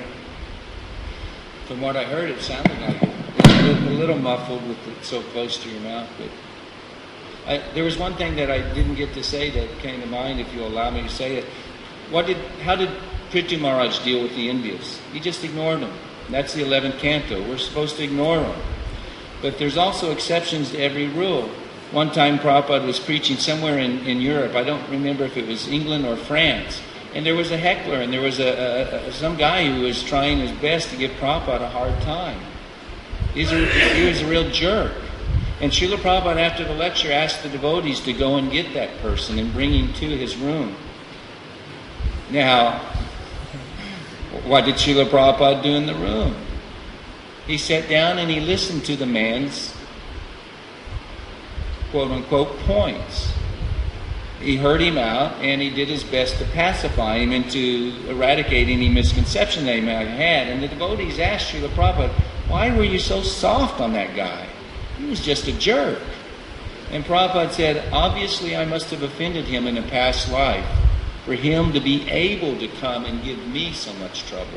From what I heard, it sounded like it. It's a little muffled with it so close to your mouth, but there was one thing that I didn't get to say that came to mind, if you'll allow me to say it. How did Prithu Maharaj deal with the Indians? He just ignored them. That's the 11th canto. We're supposed to ignore them. But there's also exceptions to every rule. One time Prabhupada was preaching somewhere in Europe. I don't remember if it was England or France. And there was a heckler, and there was some guy who was trying his best to give Prabhupada a hard time. He was a real jerk. And Srila Prabhupada, after the lecture, asked the devotees to go and get that person and bring him to his room. Now, what did Srila Prabhupada do in the room? He sat down and he listened to the man's quote-unquote points. He heard him out, and he did his best to pacify him into eradicating any misconception that he might have had. And the devotees asked Srila Prabhupada, "Why were you so soft on that guy? He was just a jerk." And Prabhupada said, "Obviously I must have offended him in a past life for him to be able to come and give me so much trouble."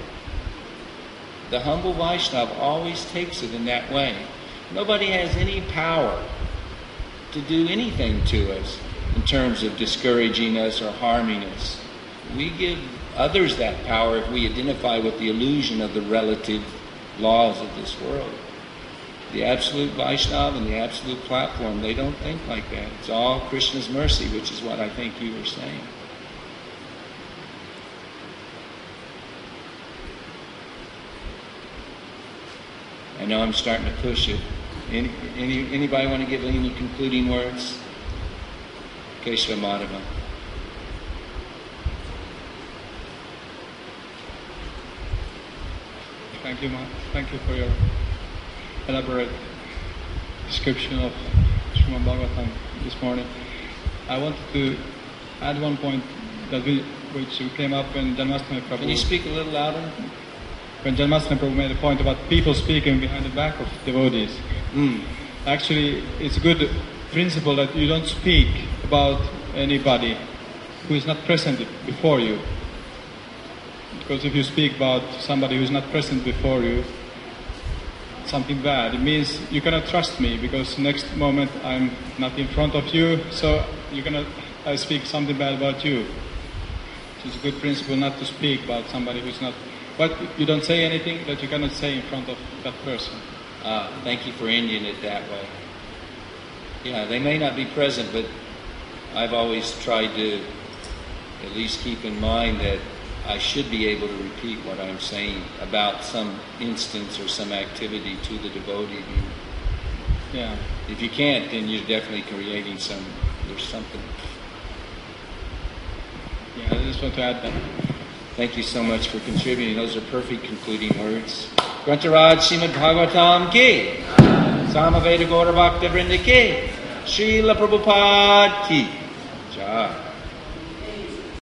The humble Vaishnava always takes it in that way. Nobody has any power to do anything to us in terms of discouraging us or harming us. We give others that power if we identify with the illusion of the relative laws of this world. The absolute Vaishnava and the absolute platform, they don't think like that. It's all Krishna's mercy, which is what I think you were saying. I know I'm starting to push it. Anybody want to give any concluding words? Keshava Madhava. Thank you, thank you for your elaborate description of Srimad Bhagavatam this morning. I wanted to add one point which came up when Janmashtami Prabhu... Can you speak a little louder? When Janmashtami Prabhu made a point about people speaking behind the back of devotees. Actually, it's a good principle that you don't speak about anybody who is not present before you. Because if you speak about somebody who is not present before you, something bad. It means you cannot trust me because next moment I'm not in front of you, so you cannot speak something bad about you. It's a good principle not to speak about somebody who's not. But you don't say anything that you cannot say in front of that person. Thank you for ending it that way. Yeah, they may not be present, but I've always tried to at least keep in mind that I should be able to repeat what I'm saying about some instance or some activity to the devotee. Yeah. If you can't, then you're definitely creating there's something. Yeah, I just want to add that. Thank you so much for contributing. Those are perfect concluding words. Grantaraj Srimad Bhagavatam ki, Samaveda Gaura Bhakta Vrinda ki, Srila Prabhupada ki. Jai.